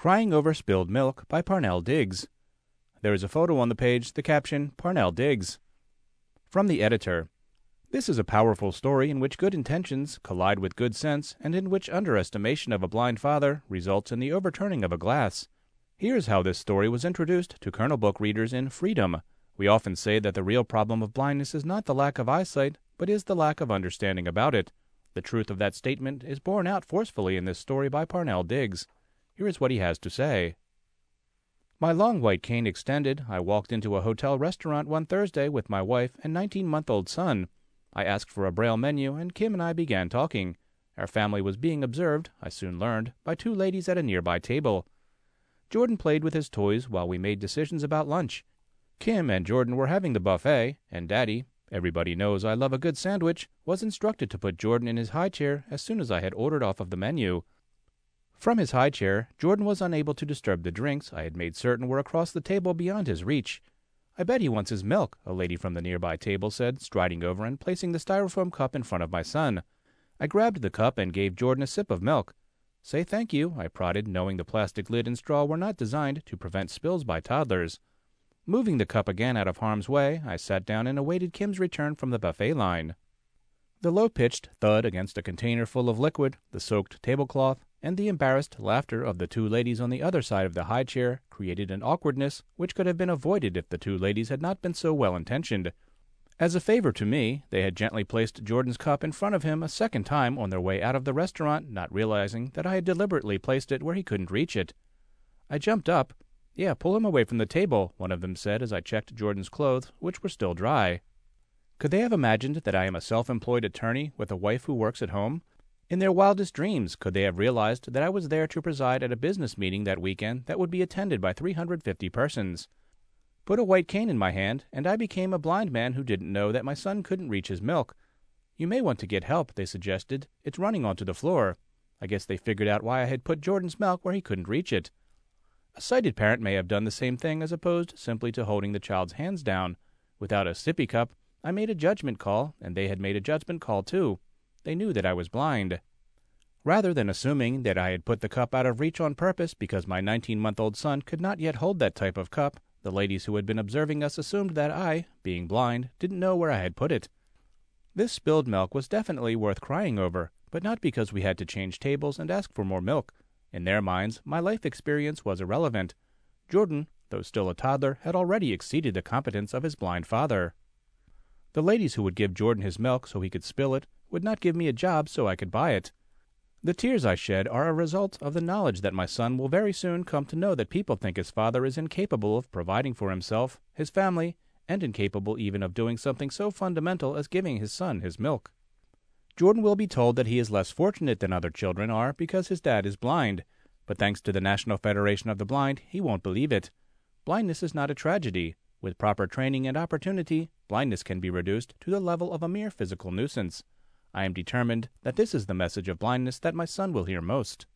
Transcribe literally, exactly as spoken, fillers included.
Crying Over Spilled Milk by Parnell Diggs. There is a photo on the page, the caption, Parnell Diggs. From the editor. This is a powerful story in which good intentions collide with good sense and in which underestimation of a blind father results in the overturning of a glass. Here's how this story was introduced to Kernel Book readers in Freedom. We often say that the real problem of blindness is not the lack of eyesight, but is the lack of understanding about it. The truth of that statement is borne out forcefully in this story by Parnell Diggs. Here is what he has to say. My long white cane extended, I walked into a hotel restaurant one Thursday with my wife and nineteen-month-old son. I asked for a Braille menu, and Kim and I began talking. Our family was being observed, I soon learned, by two ladies at a nearby table. Jordan played with his toys while we made decisions about lunch. Kim and Jordan were having the buffet, and Daddy, everybody knows I love a good sandwich, was instructed to put Jordan in his high chair as soon as I had ordered off of the menu. From his high chair, Jordan was unable to disturb the drinks I had made certain were across the table beyond his reach. I bet he wants his milk, a lady from the nearby table said, striding over and placing the styrofoam cup in front of my son. I grabbed the cup and gave Jordan a sip of milk. Say thank you, I prodded, knowing the plastic lid and straw were not designed to prevent spills by toddlers. Moving the cup again out of harm's way, I sat down and awaited Kim's return from the buffet line. The low-pitched thud against a container full of liquid, the soaked tablecloth, and the embarrassed laughter of the two ladies on the other side of the high chair created an awkwardness which could have been avoided if the two ladies had not been so well-intentioned. As a favor to me, they had gently placed Jordan's cup in front of him a second time on their way out of the restaurant, not realizing that I had deliberately placed it where he couldn't reach it. I jumped up. Yeah, pull him away from the table, one of them said as I checked Jordan's clothes, which were still dry. Could they have imagined that I am a self-employed attorney with a wife who works at home? In their wildest dreams, could they have realized that I was there to preside at a business meeting that weekend that would be attended by three hundred fifty persons? Put a white cane in my hand, and I became a blind man who didn't know that my son couldn't reach his milk. You may want to get help, they suggested. It's running onto the floor. I guess they figured out why I had put Jordan's milk where he couldn't reach it. A sighted parent may have done the same thing as opposed simply to holding the child's hands down. Without a sippy cup, I made a judgment call, and they had made a judgment call too. They knew that I was blind. Rather than assuming that I had put the cup out of reach on purpose because my nineteen-month-old son could not yet hold that type of cup, the ladies who had been observing us assumed that I, being blind, didn't know where I had put it. This spilled milk was definitely worth crying over, but not because we had to change tables and ask for more milk. In their minds, my life experience was irrelevant. Jordan, though still a toddler, had already exceeded the competence of his blind father. The ladies who would give Jordan his milk so he could spill it would not give me a job so I could buy it. The tears I shed are a result of the knowledge that my son will very soon come to know that people think his father is incapable of providing for himself, his family, and incapable even of doing something so fundamental as giving his son his milk. Jordan will be told that he is less fortunate than other children are because his dad is blind, but thanks to the National Federation of the Blind, he won't believe it. Blindness is not a tragedy. With proper training and opportunity, blindness can be reduced to the level of a mere physical nuisance. I am determined that this is the message of blindness that my son will hear most.